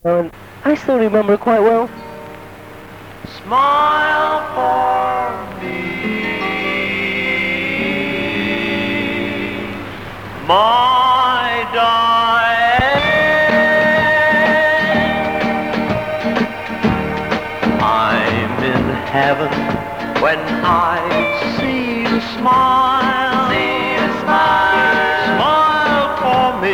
And I still remember it quite well. Smile for me, my Diane. I'm in heaven when I see you smile. See you smile. Smile for me,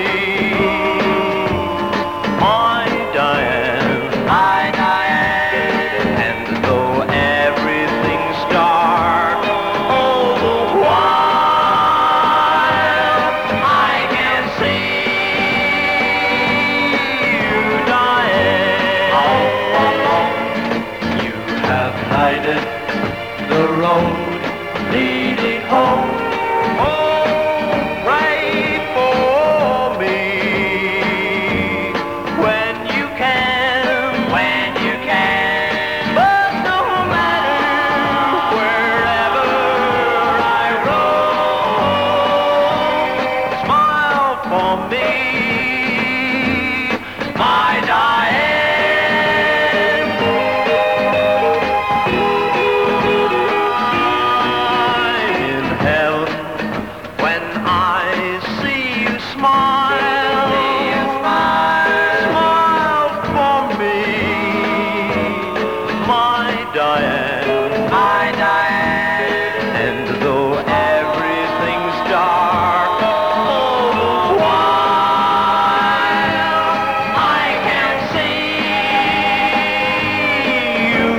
my Diane. My Diane. And though everything's dark all the while, I can see you, Diane. You have lighted the road leading home. Oh, pray for me when you can, when you can. But no matter wherever I roam, smile for me, my Diane. I'm in heaven when I see you smile. Smile for me, my Diane. My Diane. And though everything's dark all the while, I can see you,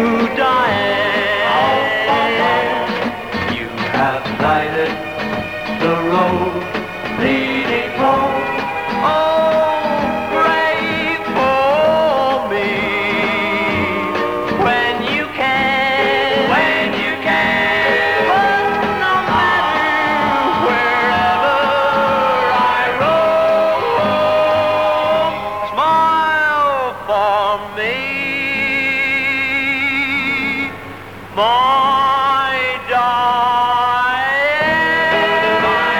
Diane. You have lighted the road leading home. Oh, pray for me when you can, when you can. But no matter wherever I roam, smile for me, my Diane. My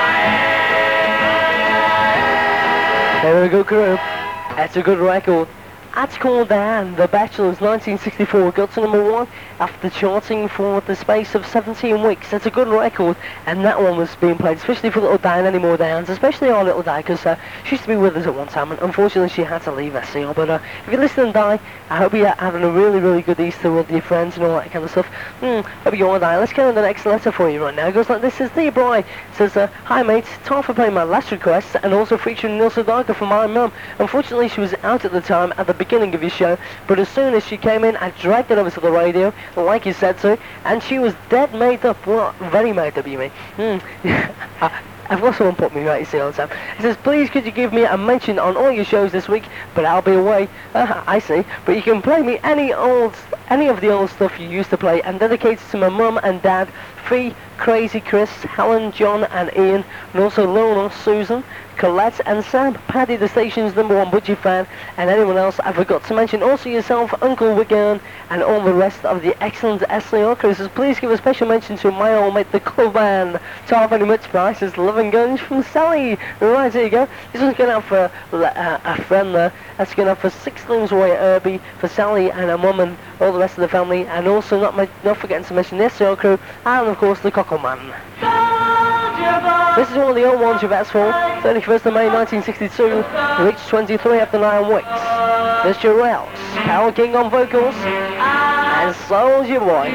Diane. There we go, crew. That's a good record. That's called Dan, The Bachelors, 1964. Got to number 1 after charting for the space of 17 weeks. That's a good record, and that one was being played, especially for little Diane, any more Dianes, especially our little Di, because she used to be with us at one time, and unfortunately she had to leave SCR. But if you're listening, Di, I hope you're having a really, really good Easter with your friends and all that kind of stuff. Hope you're all Di. Let's get on the next letter for you right now. It goes like this. It says, Dear Bri, says, hi mates, time for playing my last request, and also featuring Neil Sedaka from my mum. Unfortunately, she was out at the time at the beginning of your show, but as soon as she came in, I dragged it over to the radio, like you said so, and she was dead made up. Well, very made up, you mean? I've got someone put me right, you see, all the time. It says, please could you give me a mention on all your shows this week, but I'll be away. I see, but you can play me any of the old stuff you used to play, and dedicate it to my mum and dad, Fee, Crazy Chris, Helen, John and Ian, and also Lorna, Susan, Colette and Sam, Paddy the station's #1 Budgie fan, and anyone else I forgot to mention. Also yourself, Uncle Wiggin, and all the rest of the excellent SCR crew. Says, please give a special mention to my old mate, the club band. Top very much prices, Love and Guns from Sally. Right, there you go. This one's going out for a friend there. That's going out for 6 limbs away at Irby, for Sally and her mum and all the rest of the family, and also not forgetting to mention the SCR crew, and of course the Cockleman. This is one of the old ones you've asked for. 31st of May 1962, reached 23 after 9 weeks. This Jarrell, Carol King on vocals, and Soldier Boy.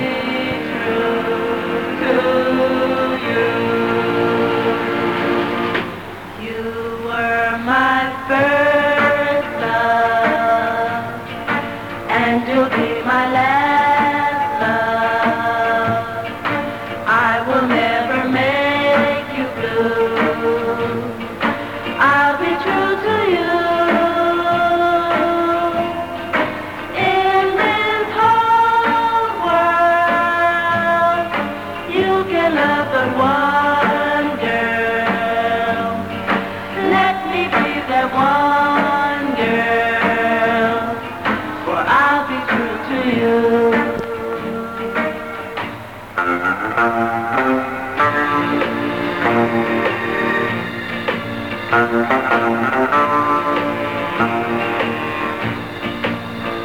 You were my first love, and you'll be my last love. I will never make you blue. I'll be true to you. In this whole world,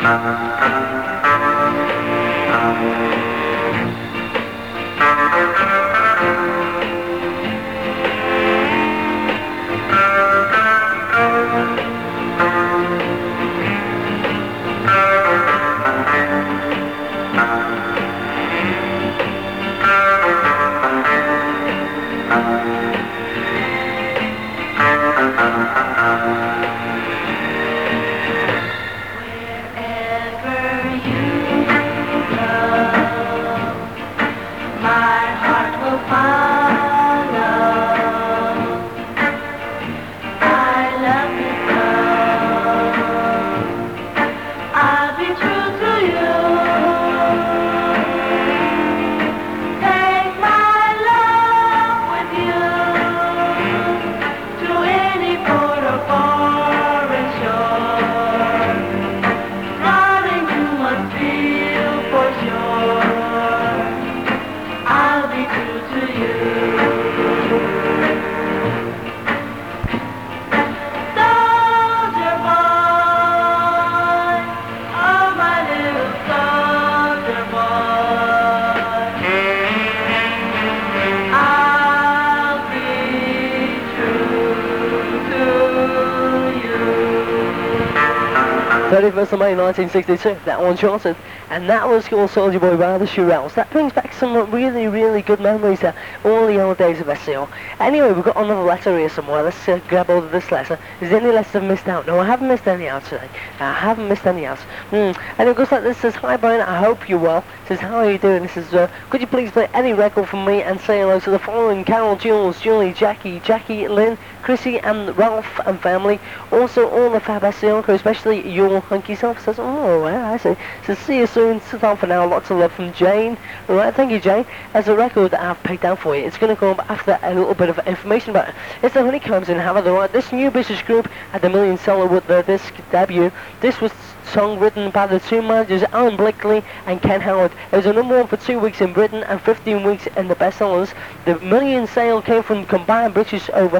31st of May 1962, that one charted, and that was called Soldier Boy by the Shirelles. That brings back some really, really good memories of all the old days of SCO. Anyway, we've got another letter here somewhere. Let's grab hold of this letter. Is there any letters I've missed out? No, I haven't missed any out today. I haven't missed any out. And it goes like this. Says, hi Brian, I hope you're well. Says, how are you doing? This says, could you please play any record for me and say hello to the following: Carol, Jules, Julie, Jackie, Lynn, Chrissy and Ralph and family. Also all the Fab SCO crew, especially your hunky self. Says, oh, well, I see. Says, see you soon. Sit down for now. Lots of love from Jane. Alright, thank you, Jane. As a record that I've picked out for you, it's going to come up after a little bit of information about it. It's the Honeycombs in Havana. Right, this new British group had the million seller with their disc debut. This was song written by the two managers, Alan Blakely and Ken Howard. It was a number one for 2 weeks in Britain and 15 weeks in the bestsellers. The million sale came from combined British over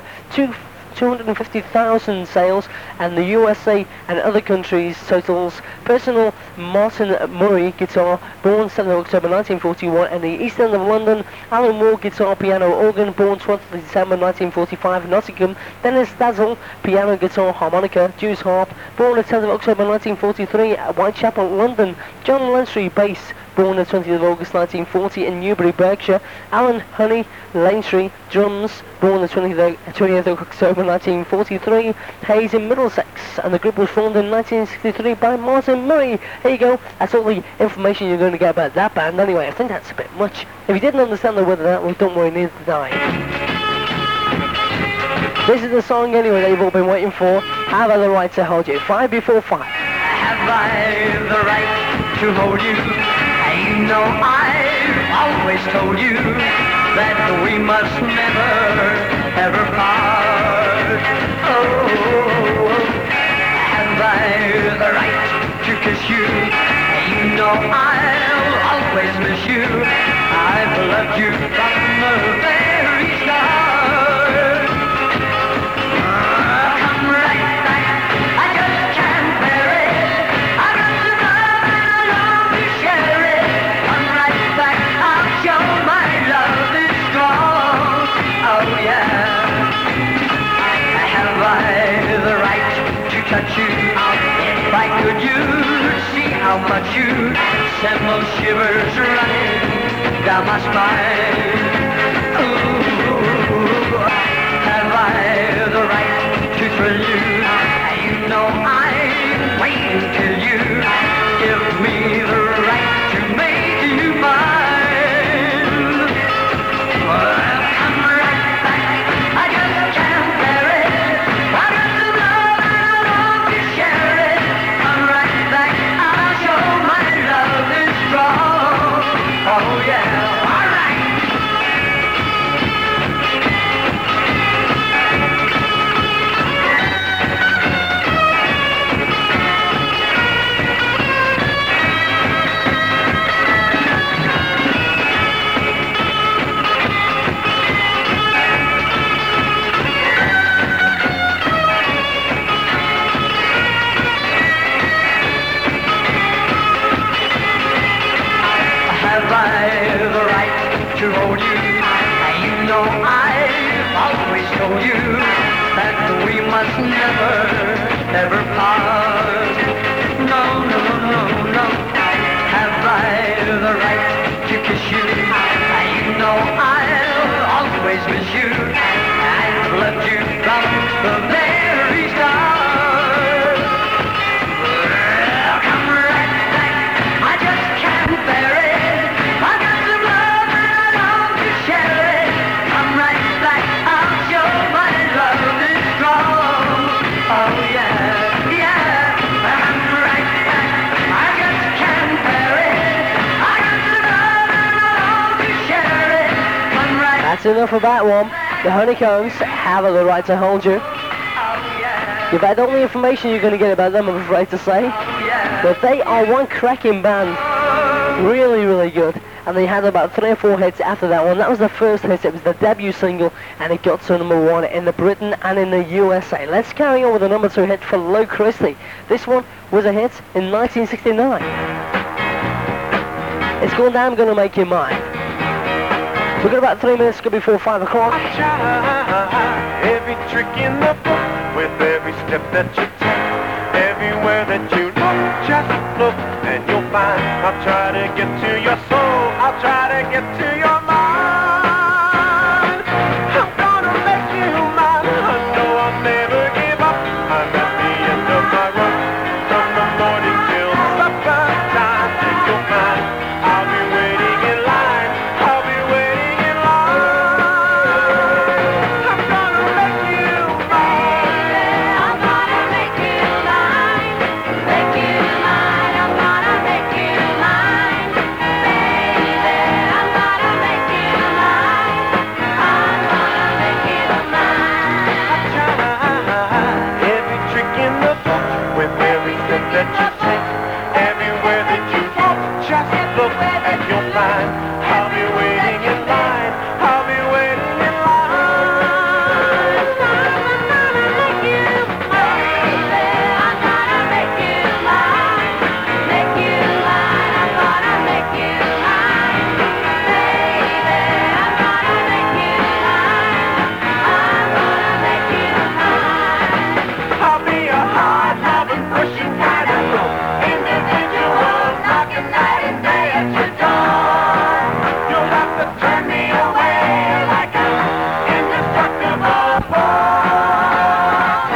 250,000 sales, and the USA and other countries totals. Personal Martin Murray guitar, born 7th of October 1941 in the East End of London. Alan Moore guitar, piano, organ, born 12th of December 1945 in Nottingham. Dennis Dazzle, piano, guitar, harmonica, Jews harp, born the 10th of October 1943 at Whitechapel, London. John Lensry, bass, born the 20th of August 1940 in Newbury, Berkshire. Alan Honey Lensry, drums, born the 20th of October 1943, Hayes in Middlesex, and the group was formed in 1963 by Martin Murray. Here you go, that's all the information you're going to get about that band. Anyway, I think that's a bit much. If you didn't understand the word of that, well, don't worry, neither did I. This is the song anyway that you've all been waiting for. Have I the right to hold you? 5 before 5. Have I the right to hold you? You know I've always told you that we must never, ever part. Oh, have I the right to kiss you? You know I'll always miss you. I've loved you from the very start. Come right back, I just can't bear it. I got to love and I long to share it. Come right back, I'll show my love is strong. Oh yeah. Have I the right to touch you? If I could, you'd see how much you send those shivers running down my spine. Ooh, have I the right to thrill you? You know I'm waiting till you give me the right to make you mine. Well, come right back, I just can't bear it. I got to love and I long to share it. Come right back, I'll show my love is strong. Oh yeah, all right. to hold you. You know I've always told you that we must never, ever part. No, no, no, no, have I the right to kiss you? You know I'll always miss you. I've loved you from the very start. Well, come right back, I just can't bear it. I got some love and I long to share it. Come right back, I'll show my love is strong. Oh yeah, yeah, come right back, I just can't bear it. I got some love and I long to share it. Come right back. That's enough of that one. The Honeycombs have the right to hold you. You've had all the information you're going to get about them, I'm afraid to say. But they are one cracking band. Really, really good. And they had about 3 or 4 hits after that one. That was the first hit. It was the debut single, and it got to number 1 in the Britain and in the USA. Let's carry on with the number 2 hit for Lou Christie. This one was a hit in 1969. It's called I'm Gonna Make You Mine. We've got about 3 minutes to go before 5 o'clock. I try every trick in the book with every step that you take. Everywhere that you look, just look and you'll find. I'll try to get to your soul. I'll try to get to your mind. I'm gonna make you mine. I know I'll never give up. I'm at the end of my run. From the morning till supper time, and you'll find I'll be waiting in line. I'll be waiting in line. I'm gonna make you mine. I'm gonna make you mine. Make you mine. I'm gonna make you mine. Baby, I'm gonna make you mine. I'm gonna make you mine. I try every trick in the book with every step that you take. Everywhere that you look, just look and you'll find I'll be waiting in line. I'll be waiting in line. I'm gonna make you mine. I'm gonna make you mine. Make you mine. I'm gonna make you mine. Baby, I'm gonna make you mine. I'm gonna make you mine. I'll be a hard loving, pushing kind of girl. Individual, knocking night and day at your door. You'll have to turn me away like an indestructible ball.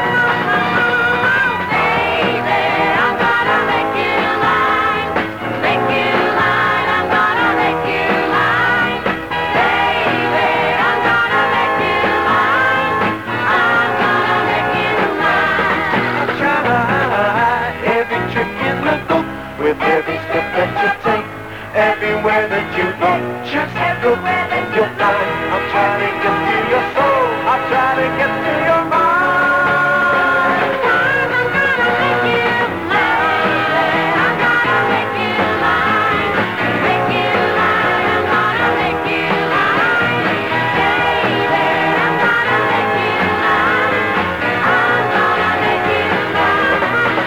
Baby, I'm gonna make you mine. Make you mine. I'm gonna make you mine. Baby, I'm gonna make you mine. I'm gonna make you mine. I try every trick in the book with every step that you take. Everywhere that you look, just look and you'll find I'll try to get to your soul. I'll try to get to your mind. I'm gonna make you mine. I'm gonna make you mine. Make you mine. I'm gonna make you mine. Baby, I'm gonna make you mine. I'm gonna make you mine.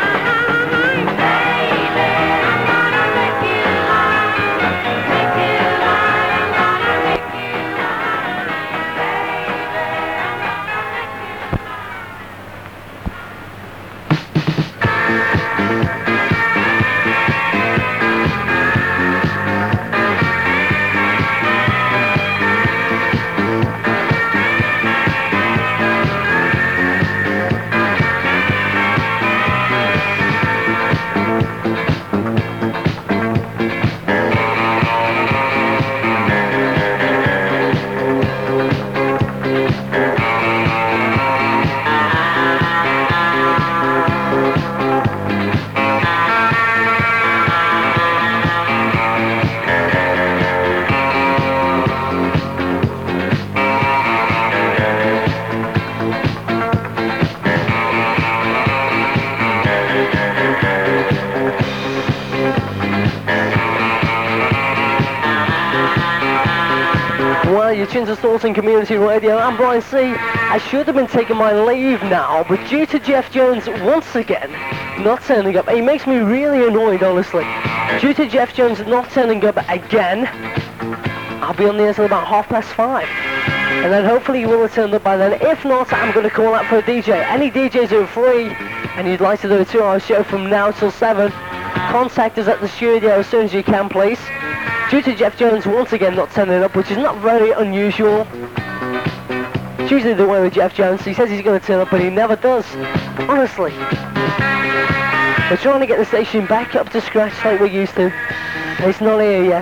Baby, I'm gonna make you mine. Make you mine. I'm gonna make you mine. Well, you're tuned to Staunton Community Radio. I'm Brian C. I should have been taking my leave now, but due to Jeff Jones once again not turning up, he makes me really annoyed, honestly. Due to Jeff Jones not turning up again, I'll be on the air till about 5:30. And then hopefully you will have turned up by then. If not, I'm going to call out for a DJ. Any DJs who are free and you'd like to do a 2-hour show from now till 7, contact us at the studio as soon as you can, please. Due to Jeff Jones once again not turning up, which is not very unusual. It's usually the way with Jeff Jones. He says he's going to turn up, but he never does. Honestly. We're trying to get the station back up to scratch like we used to. It's not here yet.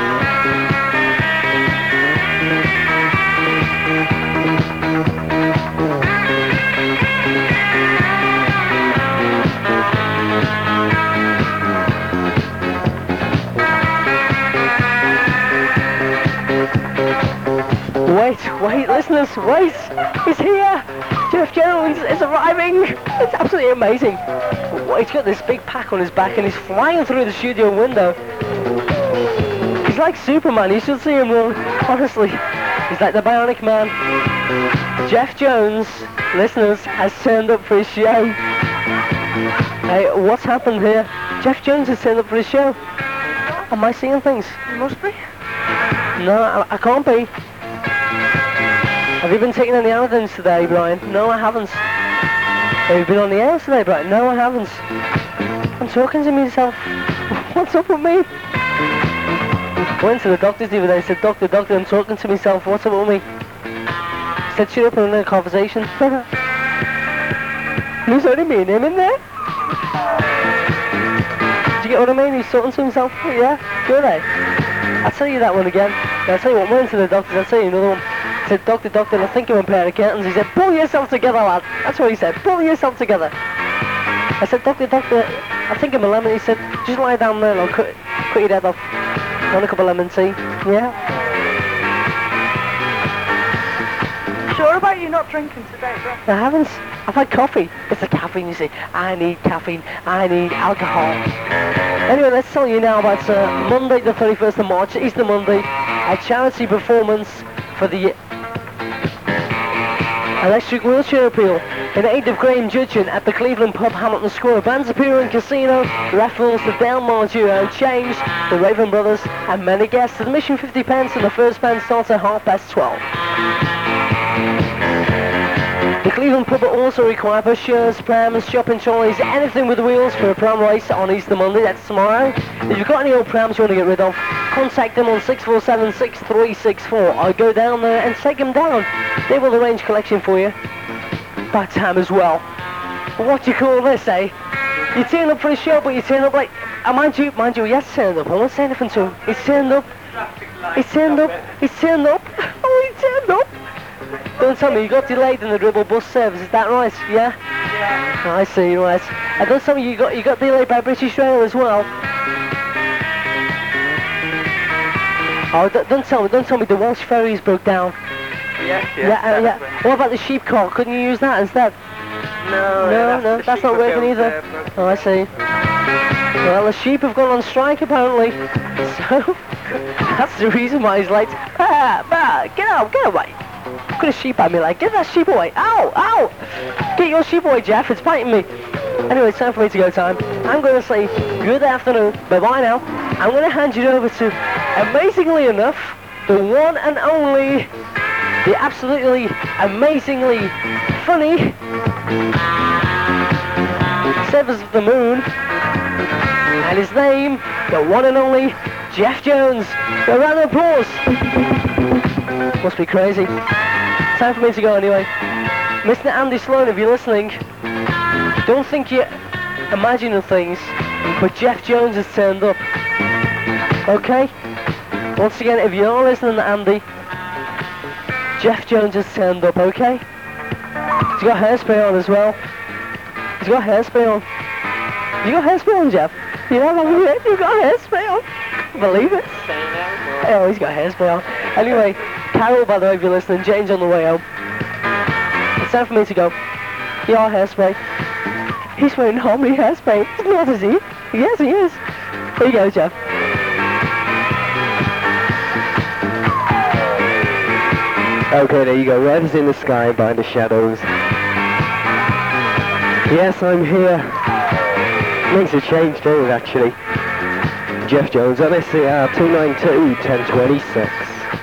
Wait, listeners, wait! He's here! Jeff Jones is arriving! It's absolutely amazing. He's got this big pack on his back and he's flying through the studio window. He's like Superman, you should see him run. Honestly, he's like the Bionic Man. Jeff Jones, listeners, has turned up for his show. Hey, what's happened here? Jeff Jones has turned up for his show. Am I seeing things? You must be. No, I can't be. Have you been taking any outings today, Brian? No, I haven't. Have you been on the air today, Brian? No, I haven't. I'm talking to myself. What's up with me? I went to the doctors the other day and said, Doctor, I'm talking to myself. What's up with me? He said, shut up and another conversation. There's only me and him in there. Did you get what I mean? He's talking to himself. Yeah? Good, eh? I'll tell you that one again. I'll tell you what, I went to the doctors. I'll tell you another one. I said, Doctor, I think you're a pair of curtains. He said, pull yourself together, lad. That's what he said, pull yourself together. I said, Doctor, I think I'm a lemon. He said, just lie down there and I'll cut your head off. Want a cup of lemon tea? Yeah? Sure about you not drinking today, bro? I haven't. I've had coffee. It's the caffeine, you see. I need caffeine. I need alcohol. Anyway, let's tell you now about Monday the 31st of March, Easter Monday, a charity performance for the Electric Wheelchair Appeal in aid of Graham Judgeon at the Cleveland Pub, Hamilton Square. Bands appear in Casino, Raffles, the Delmar Duo, Change, the Raven Brothers, and many guests. Admission 50 pence, and the first band starts at 12:30. The Cleveland Pub will also require brochures, prams, shopping trolleys, anything with wheels for a pram race on Easter Monday, that's tomorrow. If you've got any old prams you want to get rid of, contact them on 647-6364 or go down there and take them down. They will arrange collection for you. By time as well. What do you call this, eh? You turn up for a show, but you turn up like... mind you, he has turned up. I won't say anything to him. He's turned up. He's turned up. He's turned up. Oh, he turned up. Don't tell me you got delayed in the Dribble bus service, is that right? Yeah? Yeah. I see, right. And don't tell me you got delayed by British Rail as well. Oh, don't tell me the Welsh ferries broke down. Yeah. What about the sheep car? Couldn't you use that instead? No, that's not working either. Oh, I see. Well, the sheep have gone on strike apparently. So, that's the reason why he's late. Get away. Look at a sheep at me like, get that sheep away. Ow! Get your sheep away, Jeff, it's biting me. Anyway, it's time for me to go time. I'm going to say good afternoon, bye-bye now. I'm going to hand you over to, amazingly enough, the one and only, the absolutely amazingly funny Severs of the Moon, and his name, the one and only Jeff Jones. A round of applause. Must be crazy. Time for me to go anyway. Mr. Andy Sloan, if you're listening, don't think you're imagining things, but Jeff Jones has turned up. Okay? Once again, if you're listening to Andy, Jeff Jones has turned up, okay? He's got hairspray on as well. He's got hairspray on. You got hairspray on, Jeff? You know that? You got hairspray on? Believe it? Oh, he's got hairspray on. Anyway, Carol, by the way, if you're listening, Jane's on the way home. It's time for me to go. Your hairspray. He's wearing homely hairspray. He's not, is he? Yes, he is. Here you go, Jeff. Okay, there you go. Riders in the sky behind the shadows. Yes, I'm here. Makes a change, doesn't it, actually? Jeff Jones, MSCR 292-1026.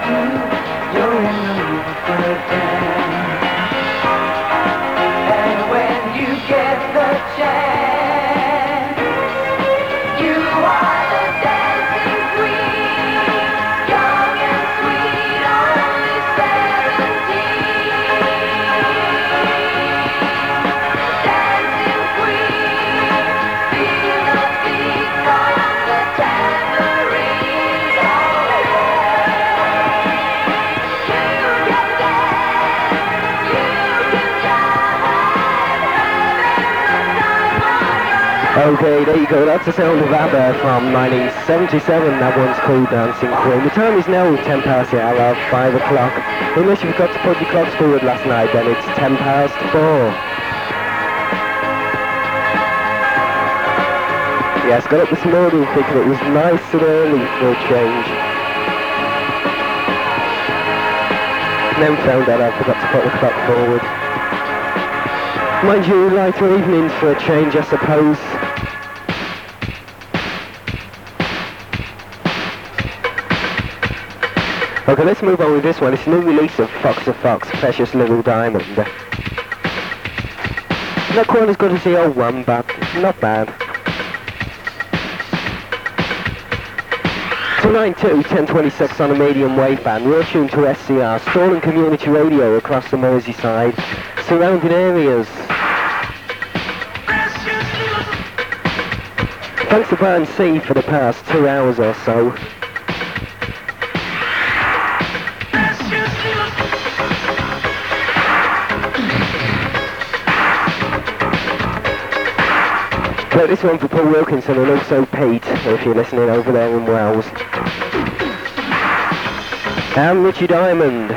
you're in the mood for a dance. And when you get the chance, you are the dancing queen, young and sweet, only 17. Dancing queen, feel the beat from the tambourine. Okay, there you go. That's the sound of ABBA from 1977. That one's called Dancing Queen. The time is now 10 past the hour, 5 o'clock. Unless you forgot to put your clocks forward last night, then it's 10 past 4. Yes, got up this morning thinking it was nice and early for a change. And then found out I forgot to put the clock forward. Mind you, lighter evenings for a change, I suppose. Okay, let's move on with this one. It's a new release of Fox the Fox, Precious Little Diamond. Not quite as good as the old one, but not bad. Tonight too, 1026 on a medium wave band. We're tuned to SCR, Stalling Community Radio across the Merseyside, surrounding areas. Thanks to Band C for the past 2 hours or so. Play this one for Paul Wilkinson and also Pete, if you're listening over there in Wales. And Richie Diamond.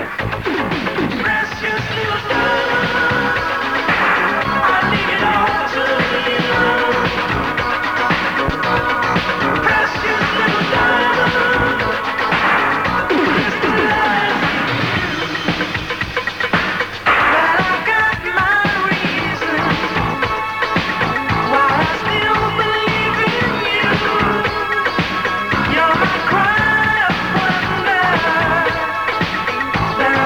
You're my cry of wonder.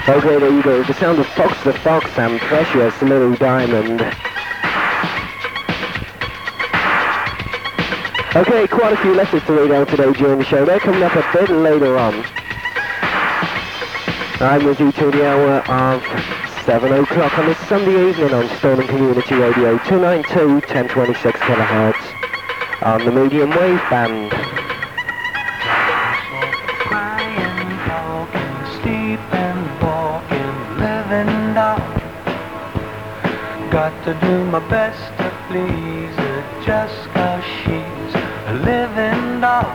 Okay, there you go. The sound of Fox the Fox and Precious Little Diamond. Okay, quite a few letters to read out today during the show. They're coming up a bit later on. I'm with you till the hour of 7 o'clock on this Sunday evening on Stirling Community Radio 292 1026 kilohertz on the medium wave band. Crying, talking, sleeping, walking, living doll. Got to do my best to please her just 'cause she's a living doll.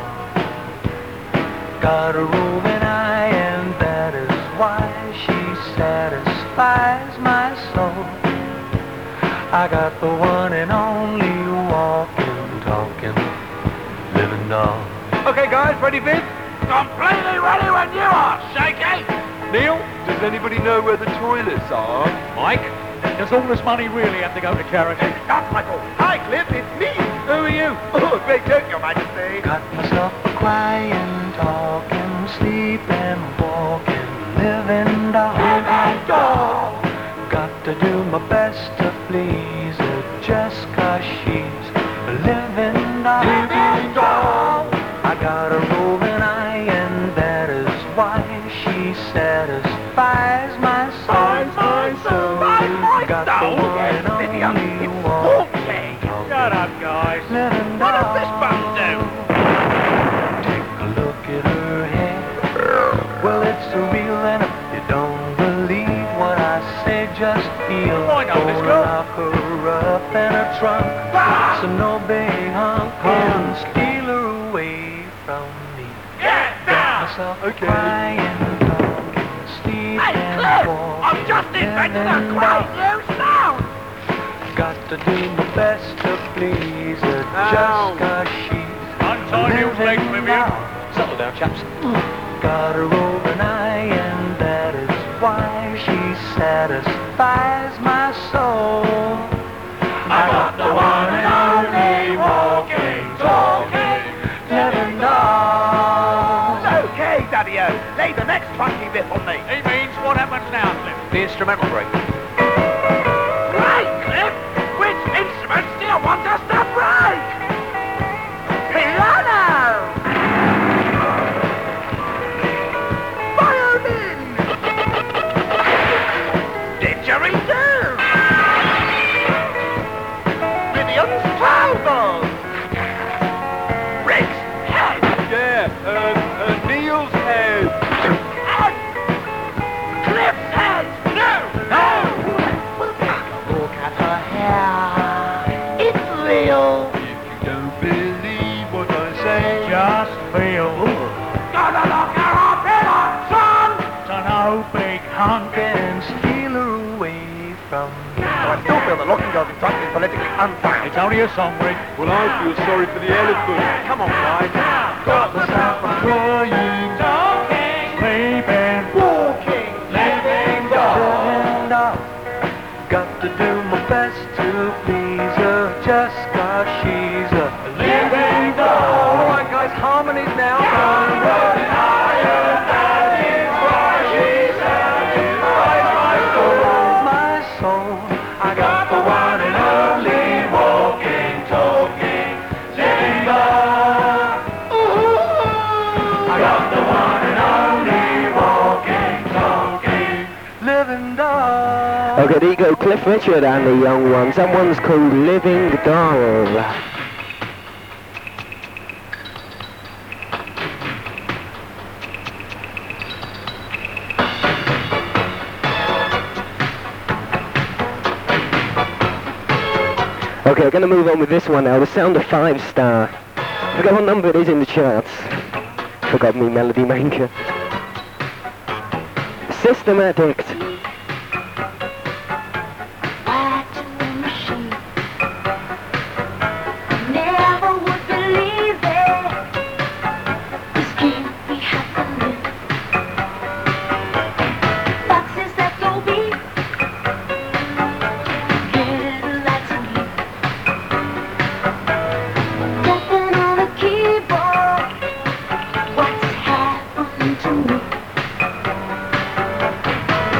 Got a roving eye and that is why she satisfies my soul. I got the one and only walking, talking, living doll. Okay, guys, ready, Vince? Completely ready when you are, Shaky! Neil, does anybody know where the toilets are? Mike, does all this money really have to go to charity? Stop, Michael. Hi, Cliff, it's me. Who are you? Oh, great joke, Your Majesty. Got myself a crying, talking, sleeping, walking, living doll. Got to do my best to please her just 'cause she's a living doll. I got a roving eye and that is why she satisfies my soul. Got the one and only walking, Shut up, guys. living What doll. does this bum do? Take a look at her hair. Well, it's a real and if you don't believe what I say, just feel. I know this Gonna girl. lock her up in a trunk, so no big hunk can steal her away from me. Get down! Myself Okay. crying, talking, sleeping, Hey, Cliff! walking, I've just invented a living great doll. new sound! Got to do my best to please her Ow. just 'cause she's Untie Neil's legs with you. Settle down, chaps. Got a roving eye and that is why she satisfies my soul. I got the one and only walking, talking, living doll. Okay, Daddy-O, lay the next funky bit on me. He means what happens now, Cliff? The instrumental break. Right, Cliff! Which instruments do you want us to break? Piano! Violin! Didgeridoo! Vivian's flowers! Rick's head! Yeah, Neil's head. And Cliff's head! No! No! Look at her hair. It's real. If you don't believe what I say, Just feel. Gotta lock her up in a son! So no big hunk. Can steal her away from me. I still feel the locking girl's truck is politically unsound. It's only a song, Rick. well, I feel sorry for the elephant. Come on, guys. Got myself a Crying. talking, sleeping, walking, living doll. Living doll. Got to do my best to please her just 'cause she's a Living doll. All right, guys, harmonies now. My soul, I got the one and only walking, talking, living doll. I got the one and only walking, talking, living doll. Okay, there you go, Cliff Richard and the Young Ones. That one's called Living Doll. Okay, I'm going to move on with this one now. The Sound of 5 Star. Forgot what number it is in the charts. Forgot me melody maker. System Addict. Back to the machine. Never would believe it. This can't be happening. Boxes that go beep. Little lights and heat. Tapping on the keyboard. What's happened to me?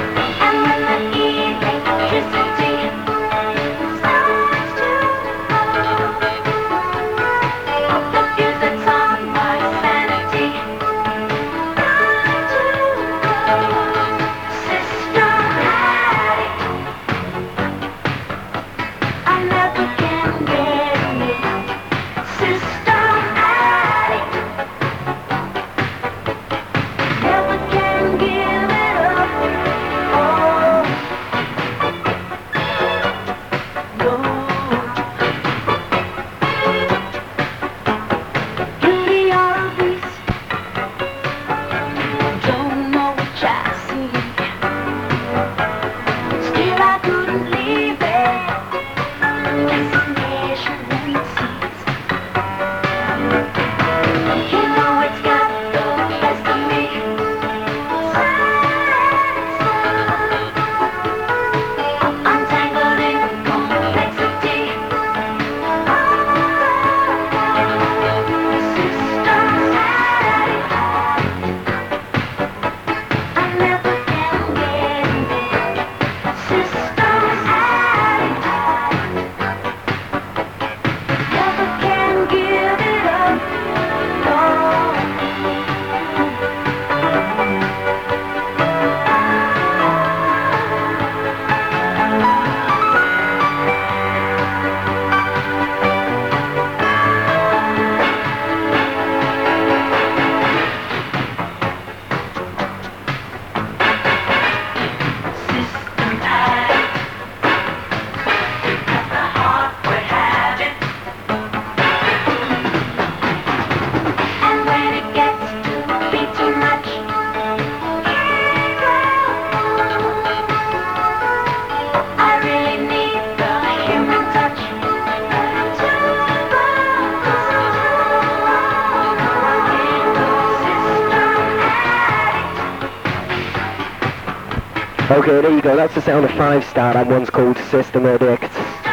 Okay, there you go. That's the sound of Five Star. That one's called System Addict.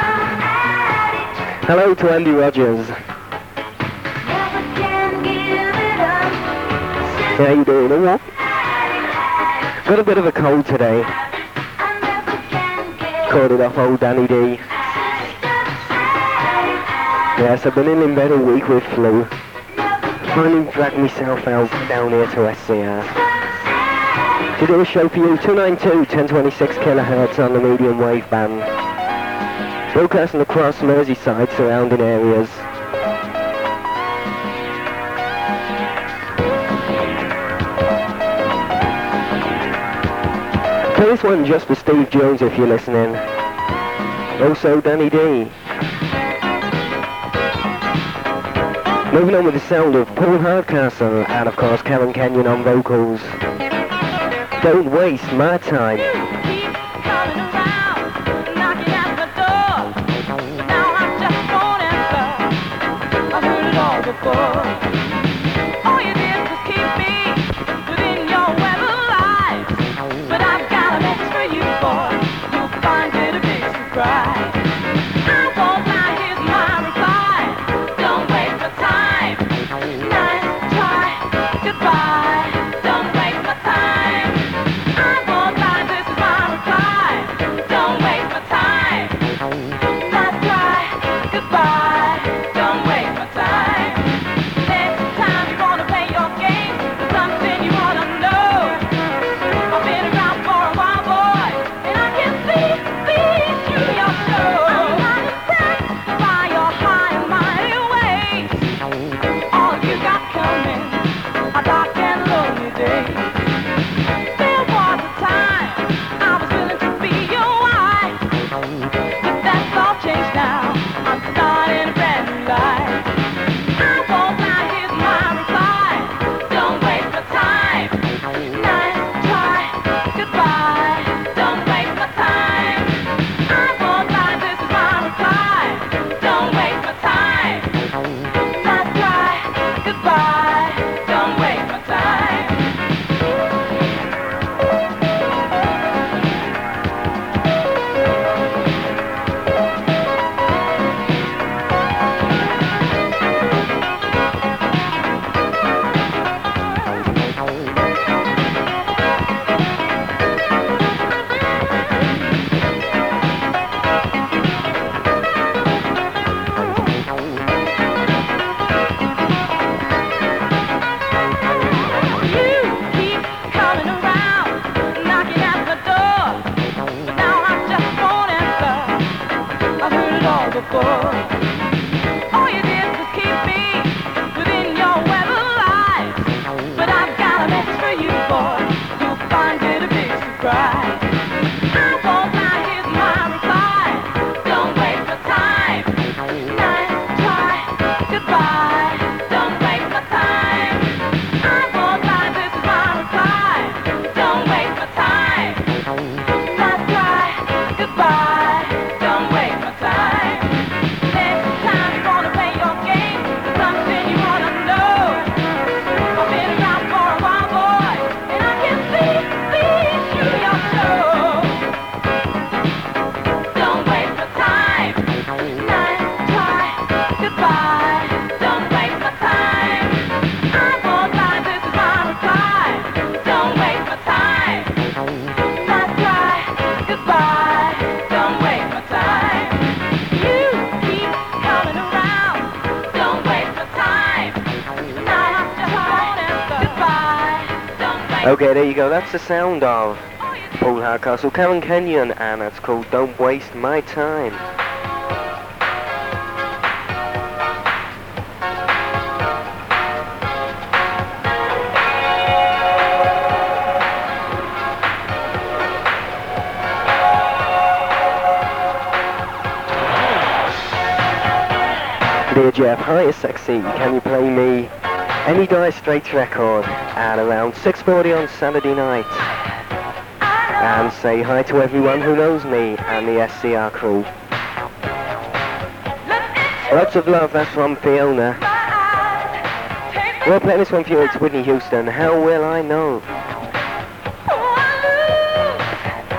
Hello to Andy Rogers. How you doing? All right? Got a bit of a cold today. Called it off old Danny D. Yes, I've been in bed all week with flu. Finally dragged myself out down here to SCR. To do a show for you, 292, 1026 kilohertz on the medium wave band. Broadcasting across Merseyside surrounding areas. Play this one just for Steve Jones if you're listening. Also Danny D. Moving on with the sound of Paul Hardcastle and of course Karen Kenyon on vocals. Don't waste my time. Keep coming around, knocking at the door. Now I just won't answer. I've heard it all before. All you did was keep me within your web of lies. But I've got a message for you, boy. You'll find it a big surprise. I won't lie, here's my reply. Don't waste my time. Nice try, goodbye. Don't waste my time. I won't lie, this is my reply. Don't waste my time. Nice try, goodbye. Don't waste my time. Next time you wanna play your game, something you wanna know. I've been around for a while, boy, and I can see through your show. I'm not impressed by your high and mighty ways. All you got coming are dark and lonely days. There was a time I was willing to be your wife, but that's all changed now. I'm starting a brand new life. I won't lie, here's my reply. Don't waste my time. Nice try, goodbye. Don't waste my time. I won't lie, this is my reply. Don't waste my time. Nice try, goodbye. Don't waste my time. You keep coming around, knocking at the door. But now I just won't answer. I've heard it all before. All you did was keep me within your web of lies. But I've got a message for you, boy. You'll find it a big surprise. I won't lie, here's my reply. Don't waste my time. Nice try, goodbye. Don't waste my time. I won't lie, this is my reply. Don't waste my time. Nice try, goodbye. Don't waste my time. Next time you wanna play your game, something you wanna know. I've been around for a while, boy, and I can see through your show. Don't waste my time. Nice try, goodbye. Don't waste my time. I won't lie, this is my reply. Don't waste my time. Nice try, goodbye. Don't waste my time. You keep coming around. Don't waste my time. Now I just won't answer. Goodbye. Don't waste Okay, there you go. That's the sound of Paul Hardcastle, Karen Kenyon, and it's called Don't Waste My Time. Dear Jeff, hi sexy, can you play me any Dire Straits record at around 6:40 on Saturday night? And say hi to everyone who knows me and the SCR crew. Lots of love, that's from Fiona. We're playing this one for you, it's Whitney Houston, How Will I Know? Oh, I lose.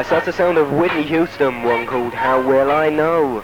course, that's the sound of Whitney Houston, one called How Will I Know.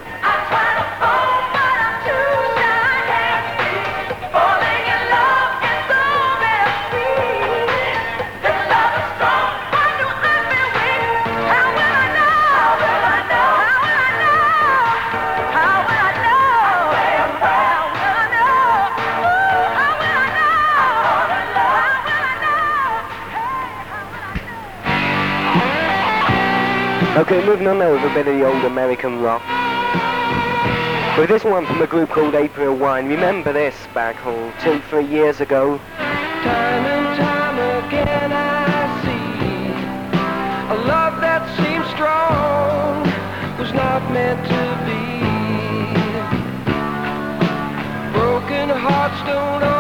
Okay, moving on now with a bit of the old American rock. With this one from a group called April Wine. Remember this back 2-3 years ago? Time and time again I see a love that seems strong was not meant to be. Broken hearts don't